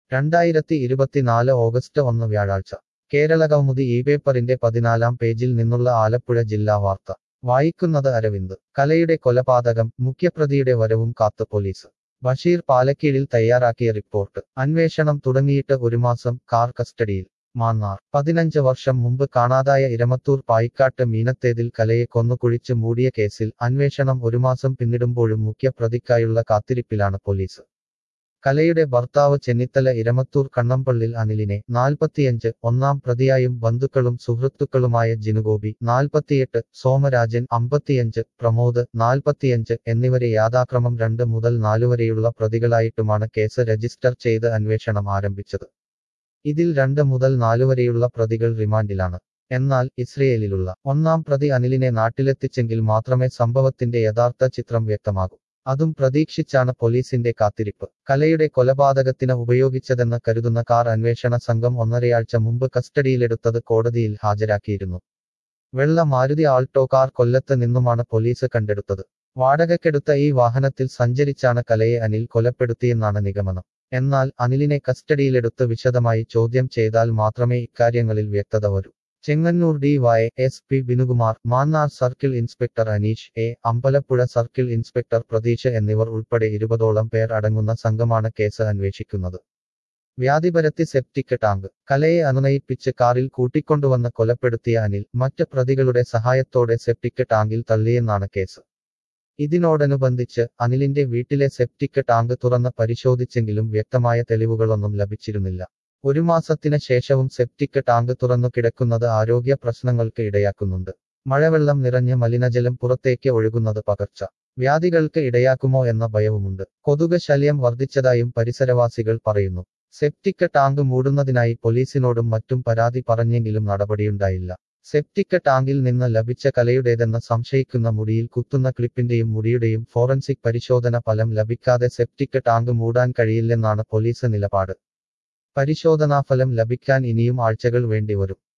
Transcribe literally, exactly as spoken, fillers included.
രണ്ടായിരത്തി ഇരുപത്തിനാല് ഓഗസ്റ്റ് ഒന്ന് വ്യാഴാഴ്ച കേരളകൗമുദി ഈ പേപ്പറിന്റെ പതിനാലാം പേജിൽ നിന്നുള്ള ആലപ്പുഴ ജില്ലാ വാർത്ത വായിക്കുന്നത് അരവിന്ദ് കലയുടെ കൊലപാതകം മുഖ്യപ്രതിയുടെ വരവും കാത്ത് പോലീസ് ബഷീർ പാലക്കീഴിൽ തയ്യാറാക്കിയ റിപ്പോർട്ട് അന്വേഷണം തുടങ്ങിയിട്ട് ഒരു മാസം കാർ കസ്റ്റഡിയിൽ മാന്നാർ പതിനഞ്ച് വർഷം മുമ്പ് കാണാതായ ഇരമത്തൂർ പായിക്കാട്ട് മീനത്തേതിൽ കലയെ കൊന്നുകുഴിച്ച് മൂടിയ കേസിൽ അന്വേഷണം ഒരു മാസം പിന്നിടുമ്പോഴും മുഖ്യപ്രതിക്കായുള്ള കാത്തിരിപ്പിലാണ് പോലീസ് കലയുടെ ഭർത്താവ് ചെന്നിത്തല ഇരമത്തൂർ കണ്ണമ്പള്ളിൽ അനിലിനെ നാൽപ്പത്തിയഞ്ച് ഒന്നാം പ്രതിയായും ബന്ധുക്കളും സുഹൃത്തുക്കളുമായ ജിനുഗോപി നാൽപ്പത്തിയെട്ട് സോമരാജൻ അമ്പത്തിയഞ്ച് പ്രമോദ് നാൽപ്പത്തിയഞ്ച് എന്നിവരെ യാഥാക്രമം രണ്ട് മുതൽ നാലുവരെയുള്ള പ്രതികളായിട്ടുമാണ് കേസ് രജിസ്റ്റർ ചെയ്ത് അന്വേഷണം ആരംഭിച്ചത് ഇതിൽ രണ്ട് മുതൽ നാലുവരെയുള്ള പ്രതികൾ റിമാൻഡിലാണ് എന്നാൽ ഇസ്രയേലിലുള്ള ഒന്നാം പ്രതി അനിലിനെ നാട്ടിലെത്തിച്ചെങ്കിൽ മാത്രമേ സംഭവത്തിന്റെ യഥാർത്ഥ ചിത്രം വ്യക്തമാകൂ അതും പ്രതീക്ഷിച്ചാണ് പോലീസിന്റെ കാത്തിരിപ്പ് കലയുടെ കൊലപാതകത്തിന് ഉപയോഗിച്ചതെന്ന് കരുതുന്ന കാർ അന്വേഷണ സംഘം ഒന്നരയാഴ്ച മുമ്പ് കസ്റ്റഡിയിലെടുത്തത് കോടതിയിൽ ഹാജരാക്കിയിരുന്നു വെള്ള മാരുതി ആൾട്ടോ കാർ കൊല്ലത്ത് നിന്നുമാണ് പോലീസ് കണ്ടെടുത്തത് വാടകയ്ക്കെടുത്ത ഈ വാഹനത്തിൽ സഞ്ചരിച്ചാണ് കലയെ അനിൽ കൊലപ്പെടുത്തിയെന്നാണ് നിഗമനം എന്നാൽ അനിലിനെ കസ്റ്റഡിയിലെടുത്ത് വിശദമായി ചോദ്യം ചെയ്താൽ മാത്രമേ ഇക്കാര്യങ്ങളിൽ വ്യക്തത വരൂ Chengannur D Y S P Binukumar Mannar circle inspector Aneesh A Ambalappuzha circle inspector Pratheesh എന്നിവർ ഉൾപ്പെടെ ഇരുപതോളം പേർ അടങ്ങുന്ന സംഘമാണ് കേസ് അന്വേഷിക്കുന്നത് വ്യാധിപരത്തി സെപ്റ്റിക് ടാങ്ക് കലയെ അനുനയിപ്പിച്ച് കാറിൽ കൂട്ടിക്കൊണ്ടുവന്ന് കൊലപ്പെടുത്തിയ അനിൽ മറ്റ് പ്രതികളുടെ സഹായത്തോടെ സെപ്റ്റിക് ടാങ്കിൽ തള്ളിയെന്നാണ് കേസ് ഇതിനോടനുബന്ധിച്ച് അനിലിന്റെ വീട്ടിലെ സെപ്റ്റിക് ടാങ്ക് തുറന്ന് പരിശോധിച്ചെങ്കിലും വ്യക്തമായ തെളിവുകളൊന്നും ലഭിച്ചിരുന്നില്ല ഒരു മാസത്തിന് ശേഷവും സെപ്റ്റിക് ടാങ്ക് തുറന്നു കിടക്കുന്നത് ആരോഗ്യ പ്രശ്നങ്ങൾക്ക് ഇടയാക്കുന്നുണ്ട് മഴവെള്ളം നിറഞ്ഞ് മലിനജലം പുറത്തേക്ക് ഒഴുകുന്നത് പകർച്ച വ്യാധികൾക്ക് ഇടയാക്കുമോ എന്ന ഭയവുമുണ്ട് കൊതുക് ശല്യം വർദ്ധിച്ചതായും പരിസരവാസികൾ പറയുന്നു സെപ്റ്റിക് ടാങ്ക് മൂടുന്നതിനായി പോലീസിനോടും മറ്റും പരാതി പറഞ്ഞെങ്കിലും നടപടിയുണ്ടായില്ല സെപ്റ്റിക് ടാങ്കിൽ നിന്ന് ലഭിച്ച കലയുടേതെന്ന് സംശയിക്കുന്ന മുടിയിൽ കുത്തുന്ന ക്ലിപ്പിന്റെയും മുടിയുടെയും ഫോറൻസിക് പരിശോധന ഫലം ലഭിക്കാതെ സെപ്റ്റിക് ടാങ്ക് മൂടാൻ കഴിയില്ലെന്നാണ് പോലീസ് നിലപാട് പരിശോധനാഫലം ലഭിക്കാൻ ഇനിയും ആഴ്ചകൾ വേണ്ടിവരും